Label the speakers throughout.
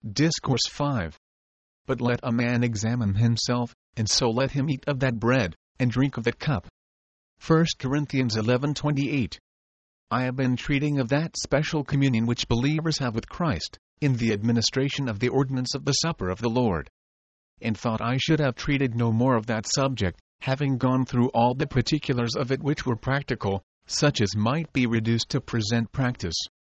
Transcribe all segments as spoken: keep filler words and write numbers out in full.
Speaker 1: Discourse five. But let a man examine himself, and so let him eat of that bread, and drink of that cup. First Corinthians eleven twenty-eight. I have been treating of that special communion which believers have with Christ, in the administration of the ordinance of the supper of the Lord. And thought I should have treated no more of that subject, having gone through all the particulars of it which were practical, such as might be reduced to present practice.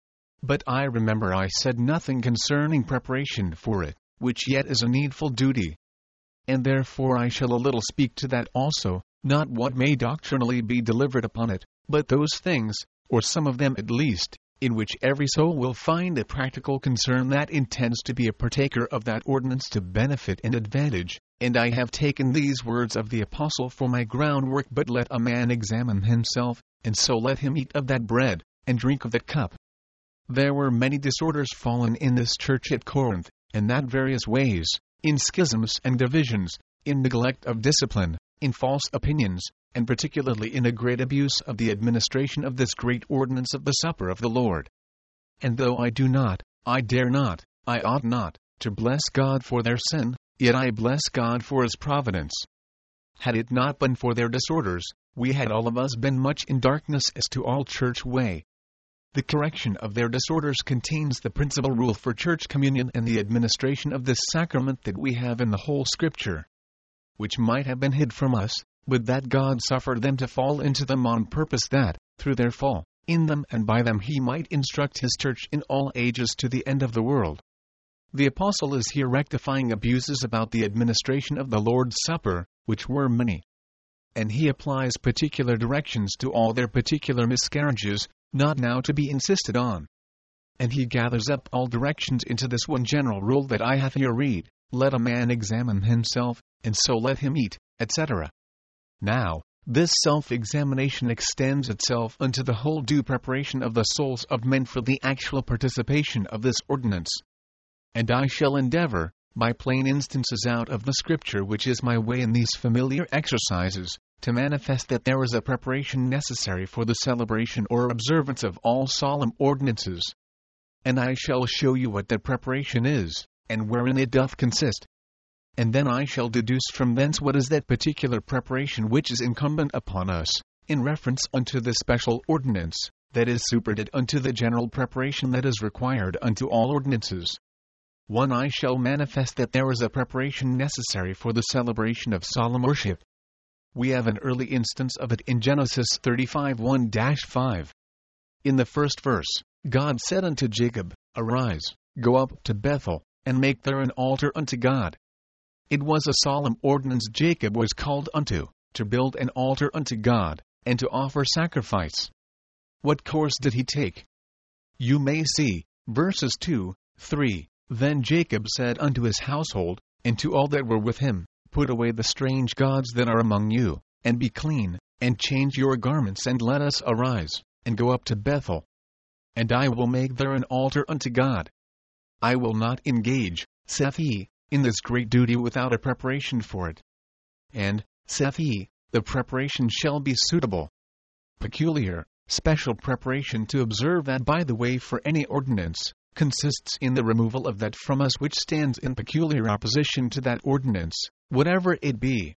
Speaker 1: But I remember I said nothing concerning preparation for it, which yet is a needful duty. And therefore I shall a little speak to that also, not what may doctrinally be delivered upon it, but those things, or some of them at least, in which every soul will find a practical concern that intends to be a partaker of that ordinance to benefit and advantage. And I have taken these words of the apostle for my groundwork. But let a man examine himself, and so let him eat of that bread, and drink of that cup. There were many disorders fallen in this church at Corinth, and that various ways, in schisms and divisions, in neglect of discipline, in false opinions, and particularly in a great abuse of the administration of this great ordinance of the supper of the Lord. And though I do not, I dare not, I ought not, to bless God for their sin, yet I bless God for His providence. Had it not been for their disorders, we had all of us been much in darkness as to all church way. The correction of their disorders contains the principal rule for church communion and the administration of this sacrament that we have in the whole Scripture, which might have been hid from us, but that God suffered them to fall into them on purpose that, through their fall, in them and by them He might instruct His church in all ages to the end of the world. The apostle is here rectifying abuses about the administration of the Lord's Supper, which were many. And he applies particular directions to all their particular miscarriages, not now to be insisted on. And he gathers up all directions into this one general rule that I have here read, let a man examine himself, and so let him eat, et cetera. Now, this self-examination extends itself unto the whole due preparation of the souls of men for the actual participation of this ordinance. And I shall endeavor, by plain instances out of the Scripture which is my way in these familiar exercises, to manifest that there is a preparation necessary for the celebration or observance of all solemn ordinances. And I shall show you what that preparation is, and wherein it doth consist. And then I shall deduce from thence what is that particular preparation which is incumbent upon us, in reference unto the special ordinance, that is superadded unto the general preparation that is required unto all ordinances. One, I shall manifest that there is a preparation necessary for the celebration of solemn worship. We have an early instance of it in Genesis thirty-five one to five. In the first verse, God said unto Jacob, Arise, go up to Bethel, and make there an altar unto God. It was a solemn ordinance Jacob was called unto, to build an altar unto God, and to offer sacrifice. What course did he take? You may see, verses two, three, Then Jacob said unto his household, and to all that were with him, Put away the strange gods that are among you, and be clean, and change your garments, and let us arise, and go up to Bethel. And I will make there an altar unto God. I will not engage, saith he, in this great duty without a preparation for it. And, saith he, the preparation shall be suitable. Peculiar, special preparation to observe that by the way for any ordinance, consists in the removal of that from us which stands in peculiar opposition to that ordinance, whatever it be.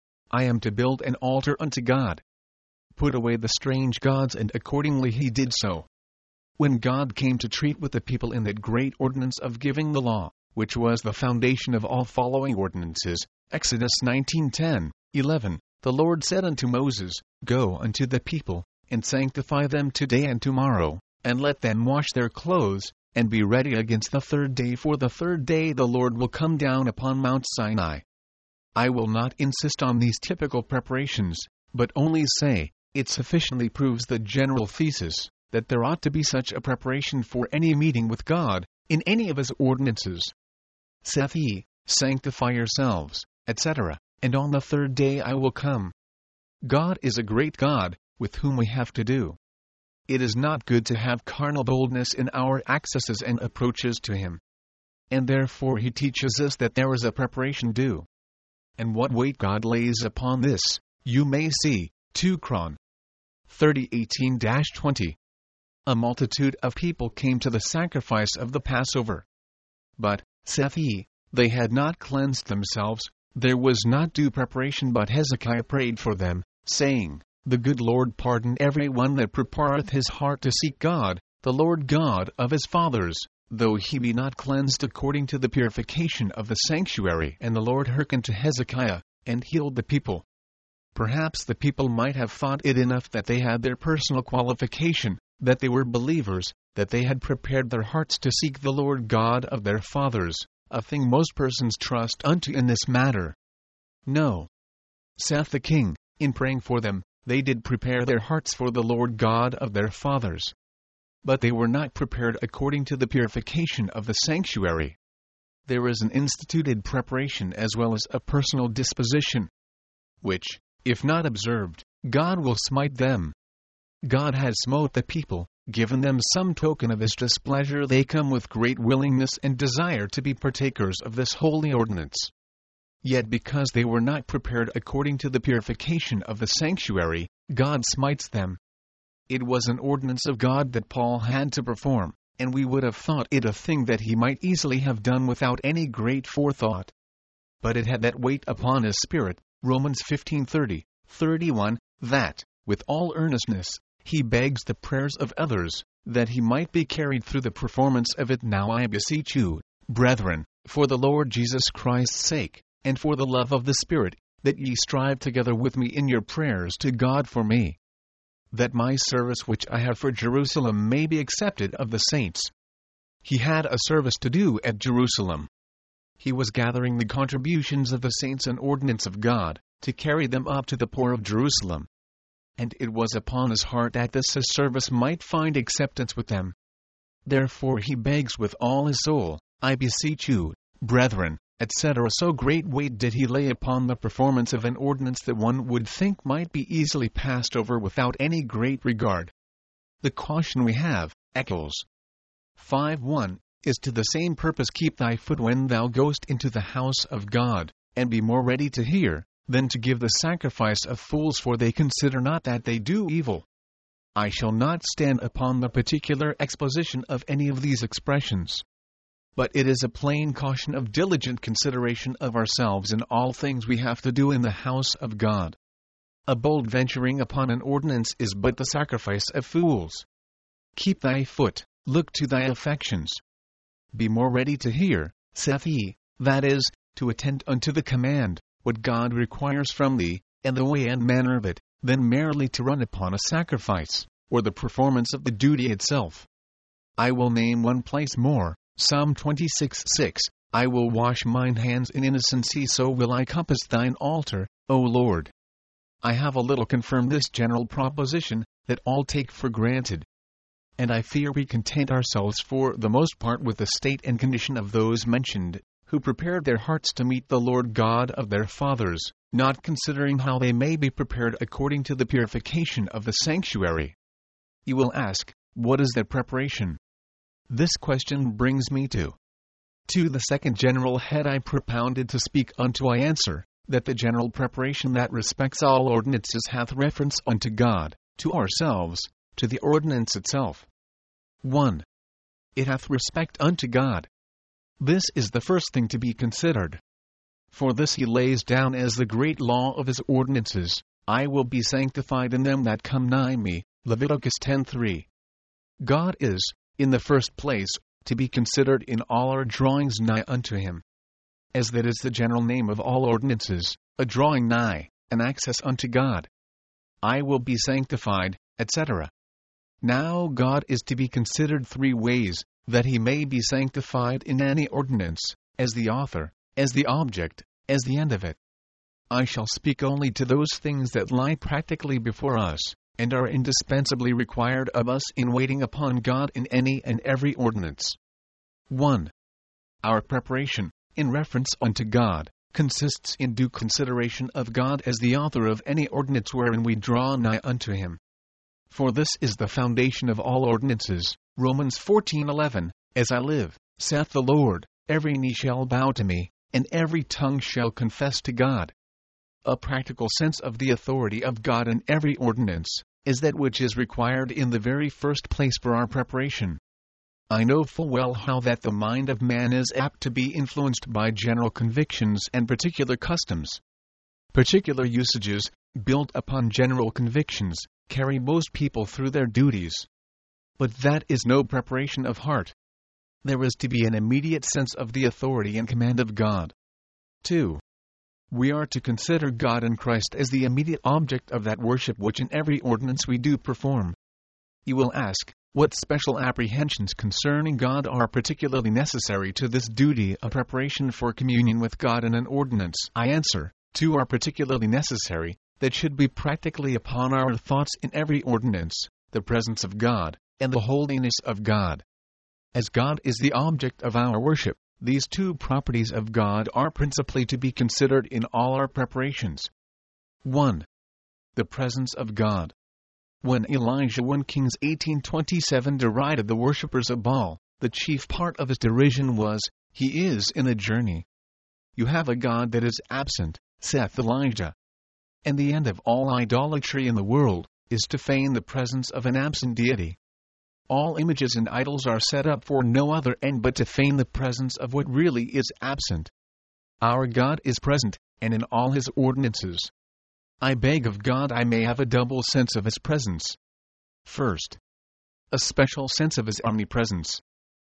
Speaker 1: I am to build an altar unto God. Put away the strange gods, and accordingly he did so. When God came to treat with the people in that great ordinance of giving the law, which was the foundation of all following ordinances, Exodus nineteen ten, eleven, the Lord said unto Moses, Go unto the people, and sanctify them today and tomorrow, and let them wash their clothes, and be ready against the third day, for the third day the Lord will come down upon Mount Sinai. I will not insist on these typical preparations, but only say, it sufficiently proves the general thesis, that there ought to be such a preparation for any meeting with God, in any of His ordinances. Saith he, Sanctify yourselves, et cetera, and on the third day I will come. God is a great God, with whom we have to do. It is not good to have carnal boldness in our accesses and approaches to Him. And therefore He teaches us that there is a preparation due. And what weight God lays upon this, you may see, two Chron. thirty eighteen to twenty. A multitude of people came to the sacrifice of the Passover. But, saith he, they had not cleansed themselves, there was not due preparation. But Hezekiah prayed for them, saying, The good Lord pardon every one that prepareth his heart to seek God, the Lord God of his fathers, though he be not cleansed according to the purification of the sanctuary. And the Lord hearkened to Hezekiah, and healed the people. Perhaps the people might have thought it enough that they had their personal qualification, that they were believers, that they had prepared their hearts to seek the Lord God of their fathers, a thing most persons trust unto in this matter. No, saith the king, in praying for them, they did prepare their hearts for the Lord God of their fathers. But they were not prepared according to the purification of the sanctuary. There is an instituted preparation as well as a personal disposition, which, if not observed, God will smite them. God had smote the people, given them some token of his displeasure. They come with great willingness and desire to be partakers of this holy ordinance. Yet because they were not prepared according to the purification of the sanctuary, God smites them. It was an ordinance of God that Paul had to perform, and we would have thought it a thing that he might easily have done without any great forethought. But it had that weight upon his spirit, Romans fifteen thirty, thirty-one, that, with all earnestness, he begs the prayers of others, that he might be carried through the performance of it. Now I beseech you, brethren, for the Lord Jesus Christ's sake, and for the love of the Spirit, that ye strive together with me in your prayers to God for me, that my service which I have for Jerusalem may be accepted of the saints. He had a service to do at Jerusalem. He was gathering the contributions of the saints and ordinance of God, to carry them up to the poor of Jerusalem. And it was upon his heart that this his service might find acceptance with them. Therefore he begs with all his soul, I beseech you, brethren, et cetera. So great weight did he lay upon the performance of an ordinance that one would think might be easily passed over without any great regard. The caution we have, Eccles five one, is to the same purpose: keep thy foot when thou goest into the house of God, and be more ready to hear, than to give the sacrifice of fools, for they consider not that they do evil. I shall not stand upon the particular exposition of any of these expressions. But it is a plain caution of diligent consideration of ourselves in all things we have to do in the house of God. A bold venturing upon an ordinance is but the sacrifice of fools. Keep thy foot, look to thy affections. Be more ready to hear, saith he, that is, to attend unto the command, what God requires from thee, and the way and manner of it, than merely to run upon a sacrifice, or the performance of the duty itself. I will name one place more, Psalm twenty-six six, I will wash mine hands in innocency, so will I compass thine altar, O Lord. I have a little confirmed this general proposition, that all take for granted. And I fear we content ourselves for the most part with the state and condition of those mentioned, who prepared their hearts to meet the Lord God of their fathers, not considering how they may be prepared according to the purification of the sanctuary. You will ask, what is that preparation? This question brings me to to the second general head I propounded to speak unto. I answer, that the general preparation that respects all ordinances hath reference unto God, to ourselves, to the ordinance itself. one. It hath respect unto God. This is the first thing to be considered. For this he lays down as the great law of his ordinances, I will be sanctified in them that come nigh me, Leviticus ten three. God is, in the first place, to be considered in all our drawings nigh unto him. As that is the general name of all ordinances, a drawing nigh, an access unto God. I will be sanctified, et cetera. Now God is to be considered three ways, that he may be sanctified in any ordinance, as the author, as the object, as the end of it. I shall speak only to those things that lie practically before us, and are indispensably required of us in waiting upon God in any and every ordinance. one. Our preparation, in reference unto God, consists in due consideration of God as the author of any ordinance wherein we draw nigh unto him. For this is the foundation of all ordinances, Romans fourteen eleven, As I live, saith the Lord, every knee shall bow to me, and every tongue shall confess to God. A practical sense of the authority of God in every ordinance is that which is required in the very first place for our preparation. I know full well how that the mind of man is apt to be influenced by general convictions and particular customs. Particular usages, built upon general convictions, carry most people through their duties. But that is no preparation of heart. There is to be an immediate sense of the authority and command of God. two. We are to consider God and Christ as the immediate object of that worship which in every ordinance we do perform. You will ask, what special apprehensions concerning God are particularly necessary to this duty of preparation for communion with God in an ordinance? I answer, two are particularly necessary, that should be practically upon our thoughts in every ordinance, the presence of God, and the holiness of God. As God is the object of our worship, these two properties of God are principally to be considered in all our preparations. one. The presence of God. When Elijah First Kings eighteen twenty-seven derided the worshippers of Baal, the chief part of his derision was, "He is in a journey." "You have a God that is absent," saith Elijah. And the end of all idolatry in the world is to feign the presence of an absent deity. All images and idols are set up for no other end but to feign the presence of what really is absent. Our God is present, and in all His ordinances. I beg of God I may have a double sense of His presence. First, a special sense of His omnipresence.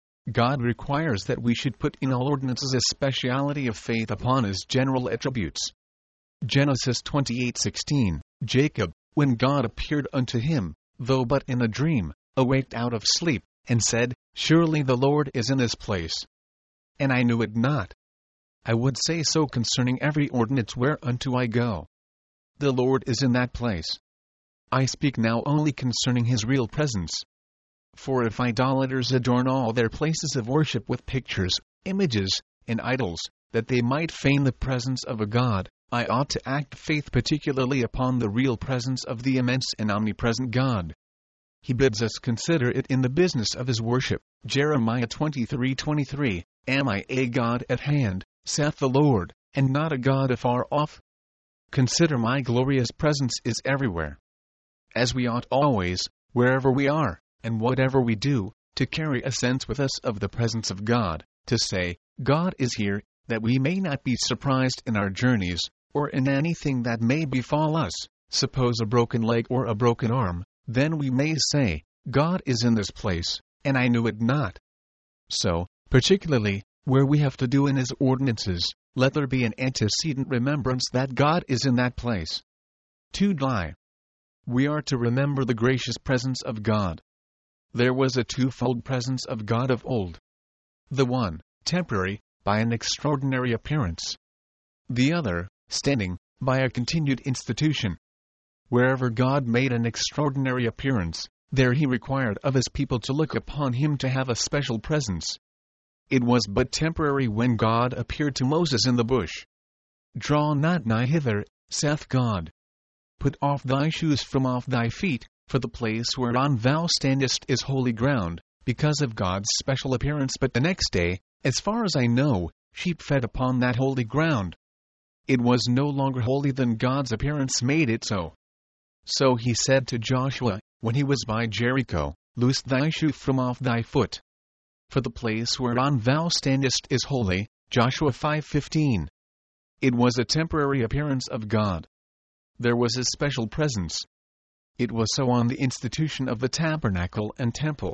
Speaker 1: God requires that we should put in all ordinances a speciality of faith upon His general attributes. Genesis twenty-eight sixteen, Jacob, when God appeared unto him, though but in a dream, awaked out of sleep, and said, Surely the Lord is in this place. And I knew it not. I would say so concerning every ordinance whereunto I go. The Lord is in that place. I speak now only concerning His real presence. For if idolaters adorn all their places of worship with pictures, images, and idols, that they might feign the presence of a God, I ought to act faith particularly upon the real presence of the immense and omnipresent God. He bids us consider it in the business of His worship. Jeremiah twenty-three twenty-three, Am I a God at hand, saith the Lord, and not a God afar off? Consider my glorious presence is everywhere. As we ought always, wherever we are, and whatever we do, to carry a sense with us of the presence of God, to say, God is here, that we may not be surprised in our journeys, or in anything that may befall us. Suppose a broken leg or a broken arm, then we may say, God is in this place, and I knew it not. So, particularly, where we have to do in His ordinances, let there be an antecedent remembrance that God is in that place. two. We are to remember the gracious presence of God. There was a twofold presence of God of old. The one, temporary, by an extraordinary appearance. The other, standing, by a continued institution. Wherever God made an extraordinary appearance, there He required of His people to look upon Him to have a special presence. It was but temporary when God appeared to Moses in the bush. Draw not nigh hither, saith God. Put off thy shoes from off thy feet, for the place whereon thou standest is holy ground, because of God's special appearance. But the next day, as far as I know, sheep fed upon that holy ground. It was no longer holy than God's appearance made it so. So He said to Joshua, when he was by Jericho, Loose thy shoe from off thy foot. For the place whereon thou standest is holy. Joshua five fifteen. It was a temporary appearance of God. There was His special presence. It was so on the institution of the tabernacle and temple.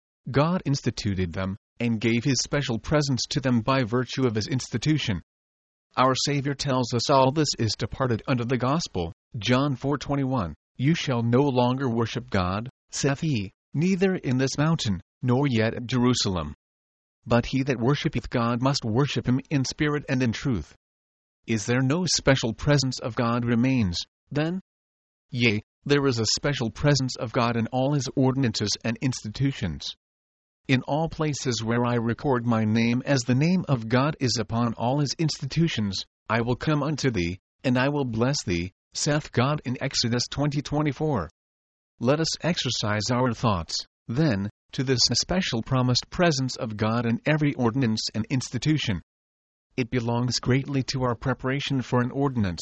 Speaker 1: God instituted them, and gave His special presence to them by virtue of His institution. Our Savior tells us all this is departed under the gospel. John four twenty-one, You shall no longer worship God, saith He, neither in this mountain, nor yet at Jerusalem. But he that worshippeth God must worship Him in spirit and in truth. Is there no special presence of God remains, then? Yea, there is a special presence of God in all His ordinances and institutions. In all places where I record my name as the name of God is upon all His institutions, I will come unto thee, and I will bless thee, saith God in Exodus twenty twenty-four. Let us exercise our thoughts, then, to this especial promised presence of God in every ordinance and institution. It belongs greatly to our preparation for an ordinance.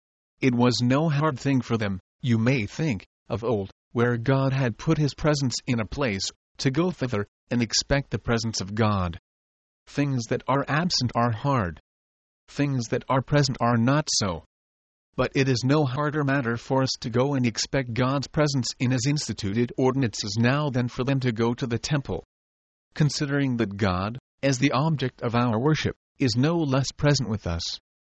Speaker 1: It was no hard thing for them, you may think, of old, where God had put His presence in a place, to go thither, and expect the presence of God. Things that are absent are hard. Things that are present are not so. But it is no harder matter for us to go and expect God's presence in His instituted ordinances now than for them to go to the temple. Considering that God, as the object of our worship, is no less present with us.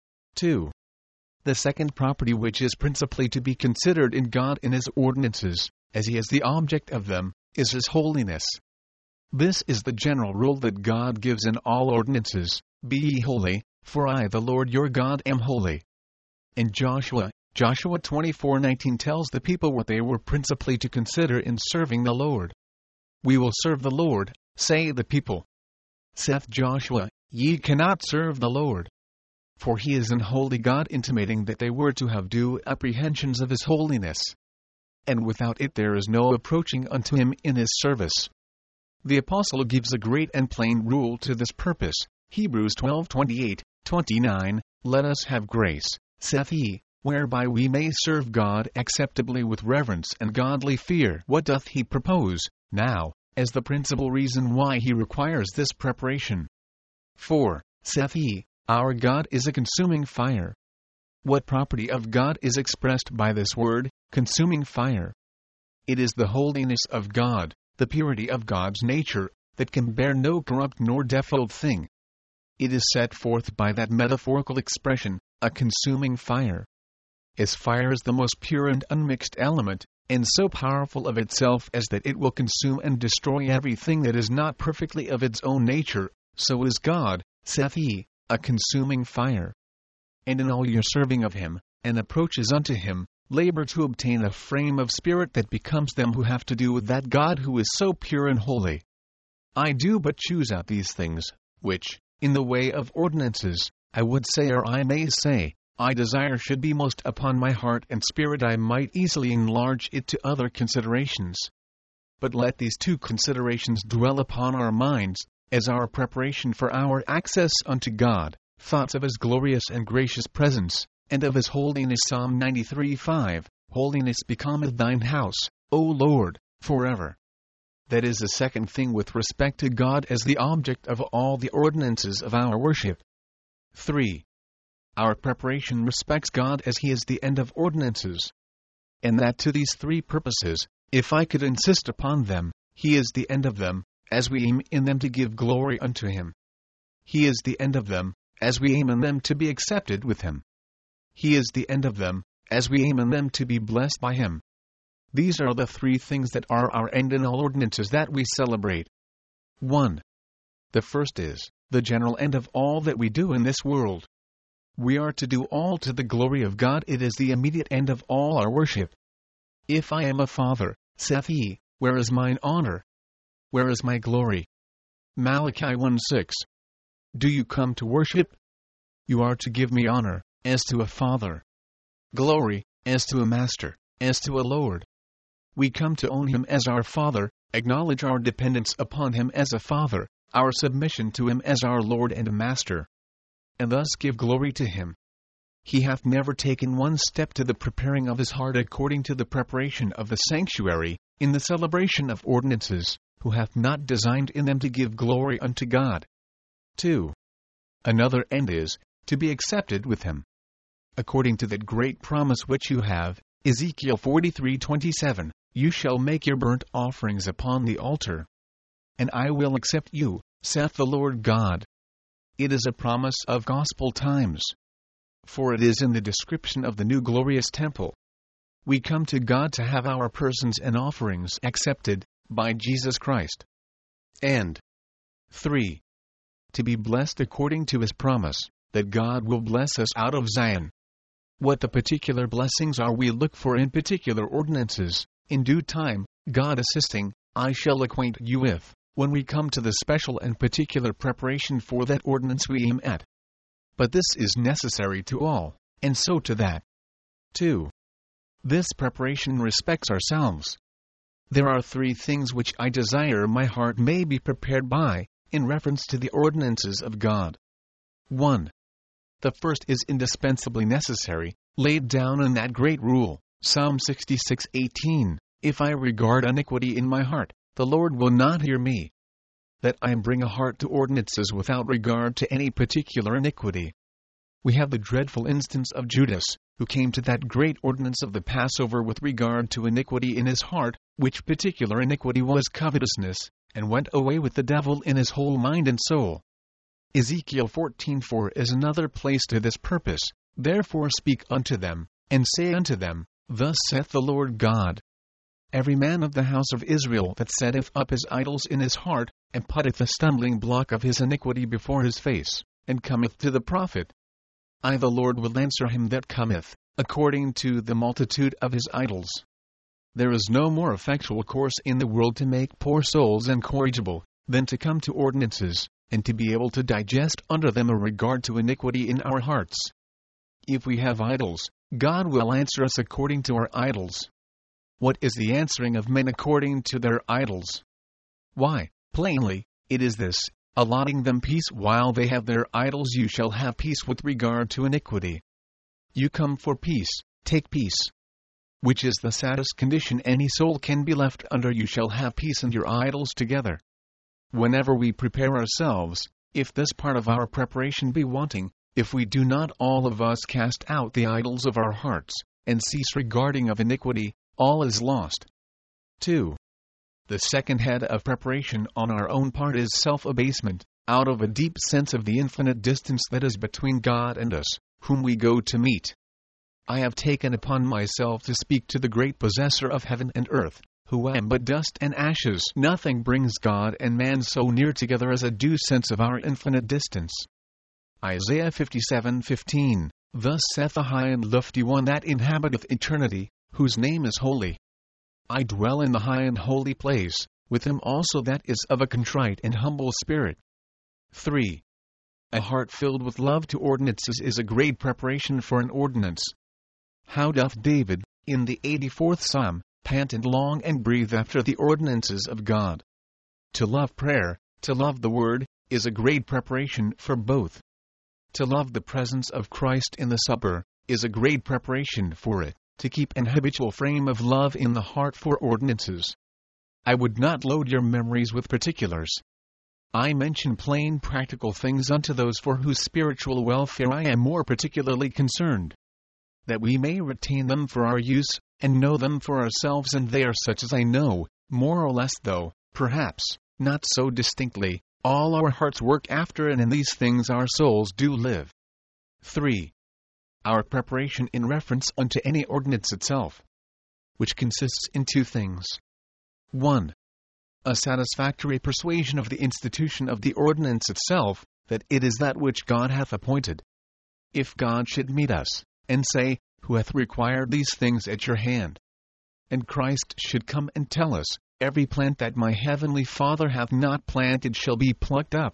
Speaker 1: two. The second property which is principally to be considered in God in His ordinances, as He is the object of them, is His holiness. This is the general rule that God gives in all ordinances: Be ye holy, for I the Lord your God am holy. In Joshua, Joshua twenty-four nineteen tells the people what they were principally to consider in serving the Lord. We will serve the Lord, say the people. Saith Joshua, Ye cannot serve the Lord. For He is an holy God, intimating that they were to have due apprehensions of His holiness. And without it there is no approaching unto Him in His service. The Apostle gives a great and plain rule to this purpose. Hebrews twelve twenty-eight, twenty-nine, Let us have grace, saith he, whereby we may serve God acceptably with reverence and godly fear. What doth he propose, now, as the principal reason why he requires this preparation? For, saith he, our God is a consuming fire. What property of God is expressed by this word, consuming fire? It is the holiness of God, the purity of God's nature, that can bear no corrupt nor defiled thing. It is set forth by that metaphorical expression, a consuming fire. As fire is the most pure and unmixed element, and so powerful of itself as that it will consume and destroy everything that is not perfectly of its own nature, so is God, saith he, a consuming fire. And in all your serving of Him, and approaches unto Him, labor to obtain a frame of spirit that becomes them who have to do with that God who is so pure and holy. I do but choose out these things, which, in the way of ordinances, I would say, or I may say, I desire should be most upon my heart and spirit. I might easily enlarge it to other considerations. But let these two considerations dwell upon our minds, as our preparation for our access unto God, thoughts of His glorious and gracious presence, and of His holiness. Psalm ninety-three five, Holiness becometh thine house, O Lord, forever. That is the second thing with respect to God as the object of all the ordinances of our worship. three. Our preparation respects God as He is the end of ordinances. And that to these three purposes, if I could insist upon them, He is the end of them, as we aim in them to give glory unto Him. He is the end of them, as we aim in them to be accepted with Him. He is the end of them, as we aim in them to be blessed by Him. These are the three things that are our end in all ordinances that we celebrate. one. The first is the general end of all that we do in this world. We are to do all to the glory of God. It is the immediate end of all our worship. If I am a father, saith he, where is mine honor? Where is my glory? Malachi one six. Do you come to worship? You are to give me honor, as to a father. Glory, as to a master, as to a lord. We come to own Him as our Father, acknowledge our dependence upon Him as a Father, our submission to Him as our Lord and Master, and thus give glory to Him. He hath never taken one step to the preparing of his heart according to the preparation of the sanctuary, in the celebration of ordinances, who hath not designed in them to give glory unto God. two. Another end is, to be accepted with Him. According to that great promise which you have, Ezekiel forty-three twenty-seven, you shall make your burnt offerings upon the altar, and I will accept you, saith the Lord God. It is a promise of gospel times. For it is in the description of the new glorious temple. We come to God to have our persons and offerings accepted by Jesus Christ. And three. To be blessed according to His promise, that God will bless us out of Zion. What the particular blessings are we look for in particular ordinances, in due time, God assisting, I shall acquaint you with, when we come to the special and particular preparation for that ordinance we aim at. But this is necessary to all, and so to that. two. This preparation respects ourselves. There are three things which I desire my heart may be prepared by, in reference to the ordinances of God. one. The first is indispensably necessary, laid down in that great rule, Psalm sixty-six eighteen, If I regard iniquity in my heart, the Lord will not hear me. that I bring a heart to ordinances without regard to any particular iniquity. We have the dreadful instance of Judas, who came to that great ordinance of the Passover with regard to iniquity in his heart, which particular iniquity was covetousness, and went away with the devil in his whole mind and soul. Ezekiel fourteen four is another place to this purpose. Therefore speak unto them, and say unto them, Thus saith the Lord God. Every man of the house of Israel that setteth up his idols in his heart, and putteth the stumbling block of his iniquity before his face, and cometh to the prophet, I the Lord will answer him that cometh, according to the multitude of his idols. There is no more effectual course in the world to make poor souls incorrigible, than to come to ordinances, and to be able to digest under them a regard to iniquity in our hearts. If we have idols, God will answer us according to our idols. What is the answering of men according to their idols? Why, plainly, it is this, allotting them peace while they have their idols. You shall have peace with regard to iniquity. You come for peace, take peace. Which is the saddest condition any soul can be left under. You shall have peace and your idols together. Whenever we prepare ourselves, if this part of our preparation be wanting, if we do not all of us cast out the idols of our hearts, and cease regarding of iniquity, all is lost. two. The second head of preparation on our own part is self-abasement, out of a deep sense of the infinite distance that is between God and us, whom we go to meet. I have taken upon myself to speak to the great possessor of heaven and earth, who am but dust and ashes. Nothing brings God and man so near together as a due sense of our infinite distance. Isaiah fifty-seven fifteen, Thus saith the high and lofty one that inhabiteth eternity, whose name is holy. I dwell in the high and holy place, with him also that is of a contrite and humble spirit. three. A heart filled with love to ordinances is a great preparation for an ordinance. How doth David, in the eighty-fourth Psalm, pant and long and breathe after the ordinances of God. To love prayer, to love the Word, is a great preparation for both. To love the presence of Christ in the supper, is a great preparation for it. To keep an habitual frame of love in the heart for ordinances. I would not load your memories with particulars. I mention plain practical things unto those for whose spiritual welfare I am more particularly concerned, that we may retain them for our use, and know them for ourselves, and they are such as I know, more or less though, perhaps, not so distinctly, all our hearts work after, and in these things our souls do live. three. Our preparation in reference unto any ordinance itself, which consists in two things. one. A satisfactory persuasion of the institution of the ordinance itself, that it is that which God hath appointed. If God should meet us, and say, Who hath required these things at your hand? And Christ should come and tell us, Every plant that my heavenly Father hath not planted shall be plucked up.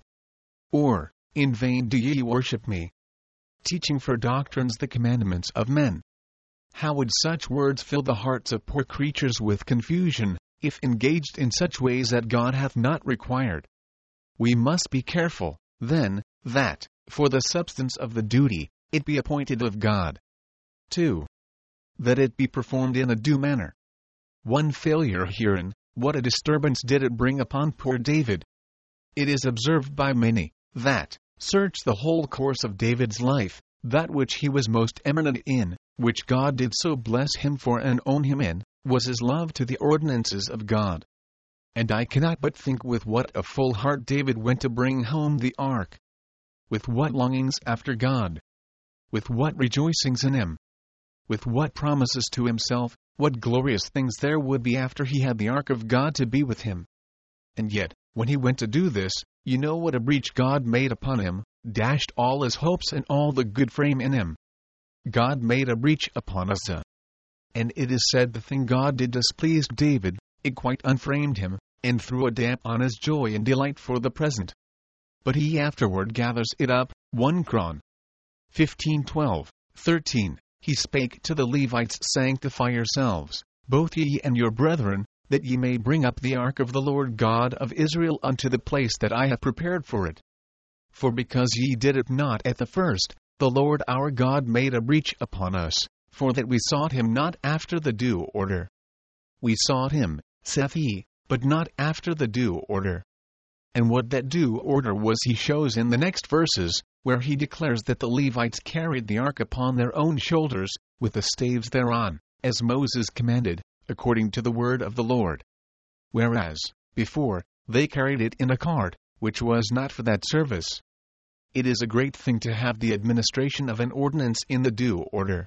Speaker 1: Or, In vain do ye worship me, teaching for doctrines the commandments of men. How would such words fill the hearts of poor creatures with confusion, if engaged in such ways that God hath not required? We must be careful, then, that, for the substance of the duty, it be appointed of God. two. That it be performed in a due manner. One failure herein, what a disturbance did it bring upon poor David! It is observed by many, that, search the whole course of David's life, that which he was most eminent in, which God did so bless him for and own him in, was his love to the ordinances of God. And I cannot but think with what a full heart David went to bring home the ark. With what longings after God! With what rejoicings in him! With what promises to himself, what glorious things there would be after he had the ark of God to be with him! And yet, when he went to do this, you know what a breach God made upon him, dashed all his hopes and all the good frame in him. God made a breach upon Uzzah. And it is said the thing God did displeased David, it quite unframed him, and threw a damp on his joy and delight for the present. But he afterward gathers it up. First Chron. fifteen twelve, thirteen. He spake to the Levites, Sanctify yourselves, both ye and your brethren, that ye may bring up the ark of the Lord God of Israel unto the place that I have prepared for it. For because ye did it not at the first, the Lord our God made a breach upon us, for that we sought him not after the due order. We sought him, saith he, but not after the due order. and what that due order was he shows in the next verses, where he declares that the Levites carried the ark upon their own shoulders, with the staves thereon, as Moses commanded, according to the word of the Lord. Whereas, before, they carried it in a cart, which was not for that service. It is a great thing to have the administration of an ordinance in the due order.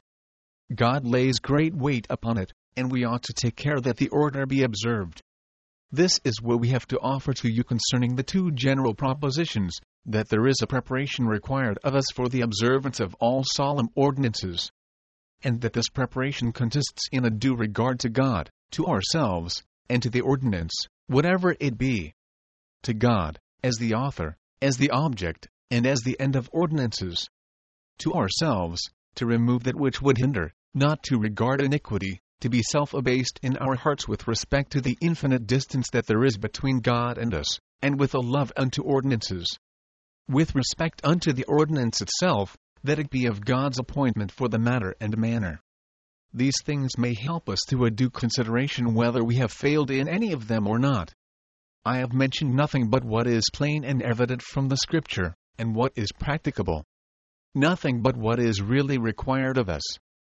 Speaker 1: God lays great weight upon it, and we ought to take care that the order be observed. This is what we have to offer to you concerning the two general propositions, that there is a preparation required of us for the observance of all solemn ordinances, and that this preparation consists in a due regard to God, to ourselves, and to the ordinance, whatever it be. To God, as the author, as the object, and as the end of ordinances. To ourselves, to remove that which would hinder, not to regard iniquity, to be self-abased in our hearts with respect to the infinite distance that there is between God and us, and with a love unto ordinances. With respect unto the ordinance itself, that it be of God's appointment for the matter and manner. These things may help us to a due consideration whether we have failed in any of them or not. I have mentioned nothing but what is plain and evident from the Scripture, and what is practicable. Nothing but what is really required of us.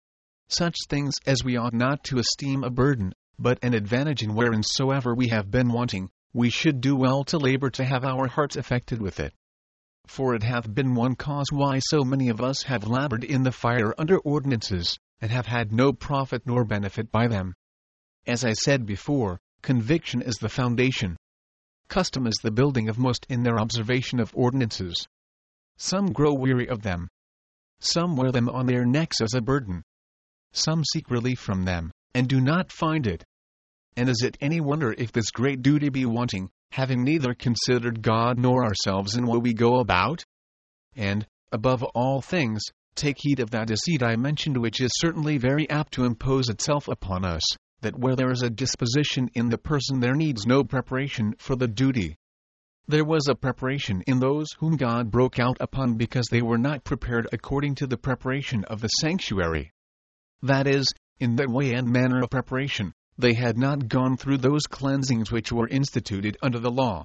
Speaker 1: Such things as we ought not to esteem a burden, but an advantage, in whereinsoever we have been wanting, we should do well to labor to have our hearts affected with it. For it hath been one cause why so many of us have labored in the fire under ordinances, and have had no profit nor benefit by them. As I said before, conviction is the foundation. Custom is the building of most in their observation of ordinances. Some grow weary of them. Some wear them on their necks as a burden. Some seek relief from them, and do not find it. And is it any wonder if this great duty be wanting, having neither considered God nor ourselves in what we go about? And, above all things, take heed of that deceit I mentioned, which is certainly very apt to impose itself upon us, that where there is a disposition in the person there needs no preparation for the duty. There was a preparation in those whom God broke out upon because they were not prepared according to the preparation of the sanctuary. That is, in the way and manner of preparation, they had not gone through those cleansings which were instituted under the law,